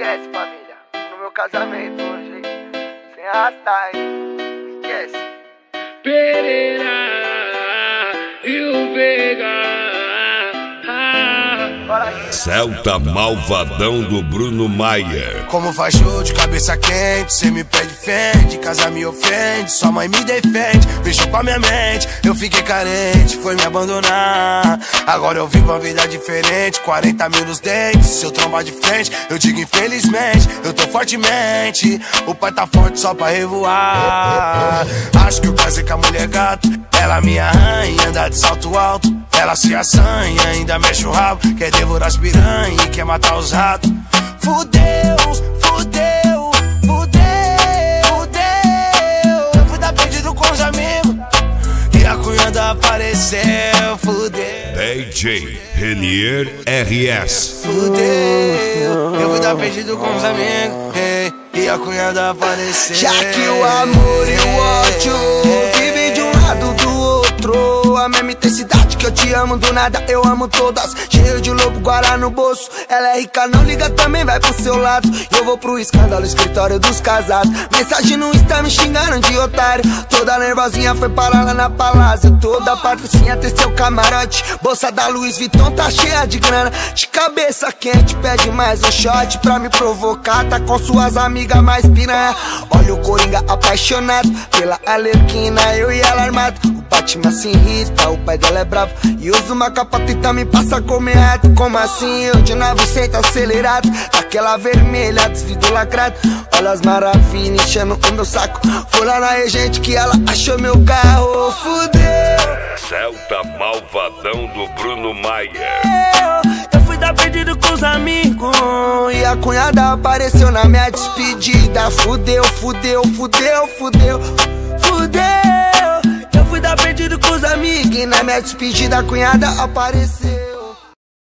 Esquece, família. No meu casamento hoje, sem arrastar, hein? Esquece. Pereira e o Veiga. Celta Malvadão do Bruno Maia. Como faz show de cabeça quente, cê me pede fende, casa me ofende, sua mãe me defende, mexeu com a minha mente, eu fiquei carente, foi me abandonar. Agora eu vivo uma vida diferente, 40 mil nos dentes, se eu trombar de frente, eu digo infelizmente, eu tô fortemente, o pai tá forte só pra revoar. Acho que eu casei com a mulher gato, ela minha rainha, anda de salto alto, ela se assanha, ainda mexe o rabo, quer devorar as piranha e quer matar os ratos. Fudeu, fudeu, fudeu, fudeu. Eu fui dar perdido com os amigos e a cunhada apareceu, fudeu. DJ Renier RS. Fudeu, eu fui dar perdido com os amigos e a cunhada apareceu. Já que o amor e o ódio vivem de um lado do outro, a mesma intensidade que eu te amo do nada, eu amo todas. Cheio de lobo guará no bolso, ela é rica, não liga, também vai pro seu lado. E eu vou pro escândalo, escritório dos casados. Mensagem no Insta me xingando de otário. Toda nervosinha foi parar lá na palácio. Toda patricinha tem seu camarote. Bolsa da Louis Vuitton tá cheia de grana. De cabeça quente, pede mais um shot pra me provocar. Tá com suas amigas mais piranha. Olha o Coringa apaixonado pela Alerquina, eu e ela armado. O Batman se irrita, o pai dela é bravo e usa uma capacita, me passa como errado. Como assim? Eu de 900 acelerado, aquela vermelha, desvido lacrado. Olha as maravilhas enchendo o meu saco. Foi lá na regente que ela achou meu carro. Fudeu. Celta Malvadão do Bruno Maia. Eu fui dar perdido com os amigos e a cunhada apareceu na minha despedida. Fudeu, fudeu, fudeu, fudeu, fudeu. Eu fui dar perdido com os amigos e na minha despedida a cunhada apareceu.